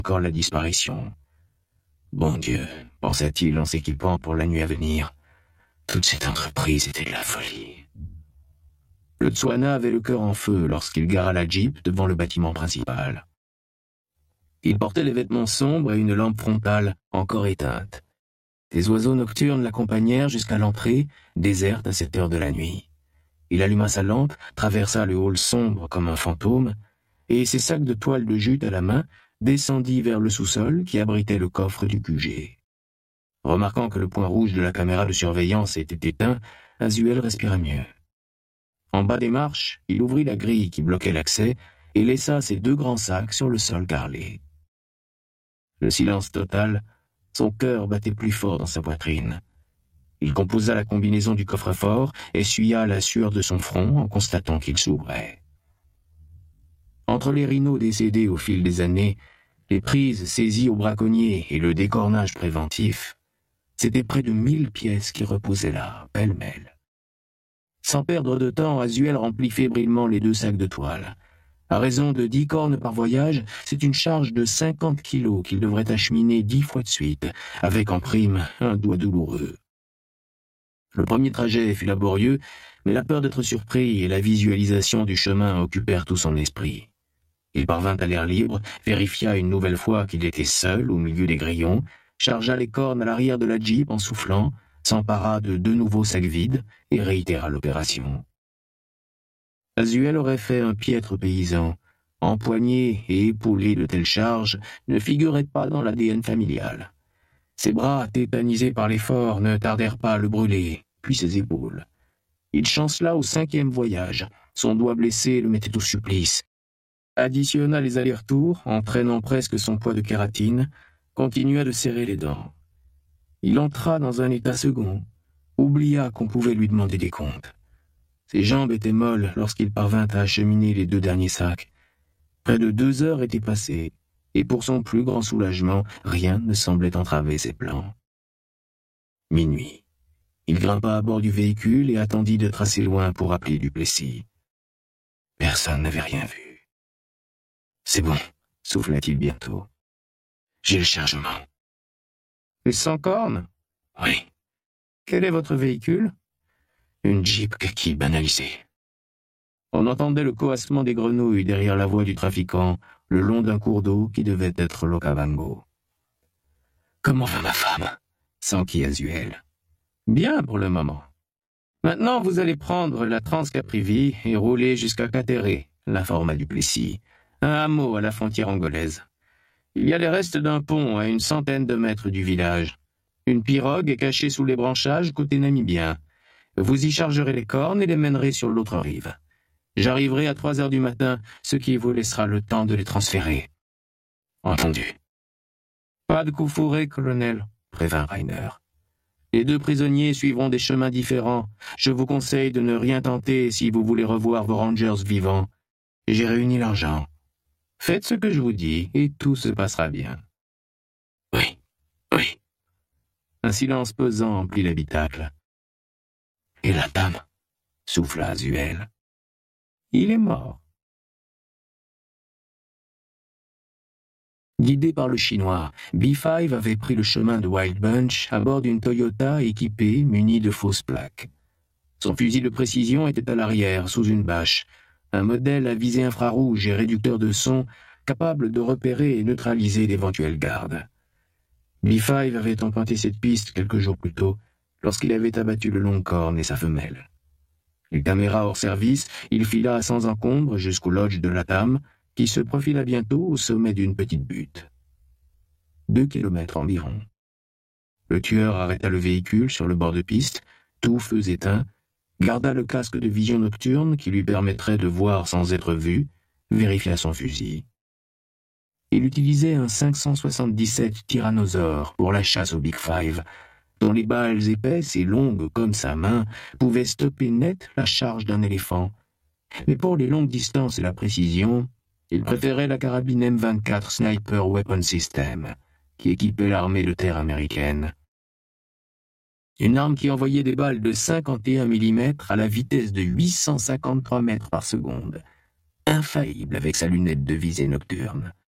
encore la disparition. Bon Dieu, pensa-t-il en s'équipant pour la nuit à venir. Toute cette entreprise était de la folie. Le Tswana avait le cœur en feu lorsqu'il gara la Jeep devant le bâtiment principal. Il portait des vêtements sombres et une lampe frontale encore éteinte. Des oiseaux nocturnes l'accompagnèrent jusqu'à l'entrée, déserte à cette heure de la nuit. Il alluma sa lampe, traversa le hall sombre comme un fantôme, et ses sacs de toile de jute à la main, descendit vers le sous-sol qui abritait le coffre du QG. Remarquant que le point rouge de la caméra de surveillance était éteint, Azuel respira mieux. En bas des marches, il ouvrit la grille qui bloquait l'accès et laissa ses 2 grands sacs sur le sol carrelé. Le silence total, son cœur battait plus fort dans sa poitrine. Il composa la combinaison du coffre-fort, essuya la sueur de son front en constatant qu'il s'ouvrait. Entre les rhinos décédés au fil des années, les prises saisies aux braconniers et le décornage préventif, c'était près de 1000 pièces qui reposaient là, pêle-mêle. Sans perdre de temps, Azuel remplit fébrilement les 2 sacs de toile. À raison de 10 cornes par voyage, c'est une charge de 50 kilos qu'il devrait acheminer 10 fois de suite, avec en prime un doigt douloureux. Le premier trajet fut laborieux, mais la peur d'être surpris et la visualisation du chemin occupèrent tout son esprit. Il parvint à l'air libre, vérifia une nouvelle fois qu'il était seul au milieu des grillons, chargea les cornes à l'arrière de la Jeep en soufflant, s'empara de 2 nouveaux sacs vides et réitéra l'opération. Azuel aurait fait un piètre paysan. Empoigné et épaulé de telles charges ne figurait pas dans l'ADN familial. Ses bras, tétanisés par l'effort, ne tardèrent pas à le brûler, puis ses épaules. Il chancela au 5e voyage. Son doigt blessé le mettait au supplice. Additionna les allers-retours, entraînant presque son poids de kératine, continua de serrer les dents. Il entra dans un état second, oublia qu'on pouvait lui demander des comptes. Ses jambes étaient molles lorsqu'il parvint à acheminer les 2 derniers sacs. Près de 2 heures étaient passées, et pour son plus grand soulagement, rien ne semblait entraver ses plans. Minuit. Il grimpa à bord du véhicule et attendit d'être assez loin pour appeler Duplessis. Personne n'avait rien vu. « C'est bon, » souffla-t-il bientôt. « J'ai le chargement. » « Les 100 cornes ? » ?»« Oui. »« Quel est votre véhicule ? » ?»« Une Jeep kaki banalisée. » On entendait le coassement des grenouilles derrière la voie du trafiquant, le long d'un cours d'eau qui devait être l'Okavango. « Comment va ma femme ?» s'enquit Azuel. « Bien pour le moment. Maintenant, vous allez prendre la Transcaprivie et rouler jusqu'à Cateré, l'informa Duplessis, un hameau à la frontière angolaise. Il y a les restes d'un pont à une centaine de mètres du village. Une pirogue est cachée sous les branchages côté namibien. Vous y chargerez les cornes et les mènerez sur l'autre rive. J'arriverai à 3 heures du matin, ce qui vous laissera le temps de les transférer. » « Entendu. »« Pas de coup fourré, colonel, » prévint Rainer. « Les 2 prisonniers suivront des chemins différents. Je vous conseille de ne rien tenter si vous voulez revoir vos rangers vivants. J'ai réuni l'argent. Faites ce que je vous dis, et tout se passera bien. » « Oui, oui. » Un silence pesant emplit l'habitacle. « Et la dame ?» souffla Azuel. « Il est mort. » Guidé par le Chinois, B5 avait pris le chemin de Wild Bunch à bord d'une Toyota équipée, munie de fausses plaques. Son fusil de précision était à l'arrière, sous une bâche, un modèle à visée infrarouge et réducteur de son, capable de repérer et neutraliser d'éventuels gardes. B5 avait emprunté cette piste quelques jours plus tôt, lorsqu'il avait abattu le Longhorn et sa femelle. Les caméras hors service, il fila sans encombre jusqu'au lodge de Latam, qui se profila bientôt au sommet d'une petite butte. 2 kilomètres environ. Le tueur arrêta le véhicule sur le bord de piste, tous feux éteints, garda le casque de vision nocturne qui lui permettrait de voir sans être vu, vérifia son fusil. Il utilisait un 577 Tyrannosaure pour la chasse au Big Five, dont les balles épaisses et longues comme sa main pouvaient stopper net la charge d'un éléphant. Mais pour les longues distances et la précision, il préférait la carabine M24 Sniper Weapon System, qui équipait l'armée de terre américaine. Une arme qui envoyait des balles de 51 mm à la vitesse de 853 mètres par seconde, infaillible avec sa lunette de visée nocturne.